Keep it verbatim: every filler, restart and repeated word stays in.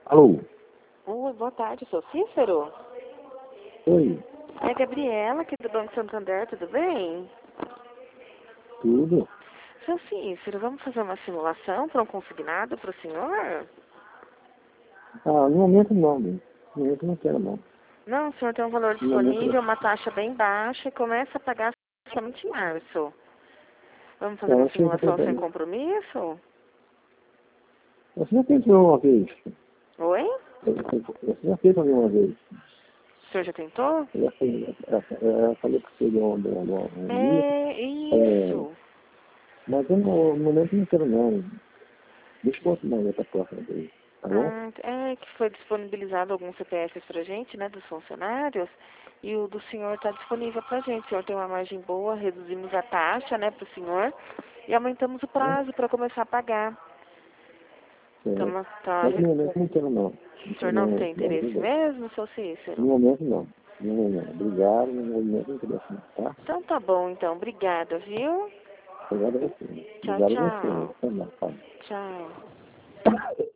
Alô? Oi, boa tarde, sou Cícero? Oi, É a Gabriela aqui do Banco Santander, tudo bem? tudo? Seu Cícero, vamos fazer uma simulação para um consignado para o senhor? Ah, no momento não, né? No momento não quero não. Não, o senhor tem um valor No momento disponível, uma taxa bem baixa e começa a pagar somente em março. Vamos fazer não. uma Eu sei que eu simulação sem tô... compromisso? Você já fez uma vez. Oi? Você já fez também uma vez. O senhor já tentou? Eu já fiz, eu, eu falei que você deu uma, uma, uma dia. É, É, isso. mas eu no, no momento não quero não. Deixa eu continuar outra próxima vez, tá bom? Ah, é que foi disponibilizado alguns C P Fs pra gente, né, dos funcionários, e o do senhor está disponível pra gente. O senhor tem uma margem boa, reduzimos a taxa, né, pro senhor, e aumentamos o Tá? prazo para começar a pagar. É, Então, tá, mas no momento não quero não. o Não, senhor não não, tem não, interesse não. mesmo, seu No Cícero? momento não. No momento. Obrigado, no momento não quero não, tá? Então tá bom, então. Obrigada, viu? Obrigado a você. Tchau, Obrigado a você. tchau. Até mais, tá? Tchau.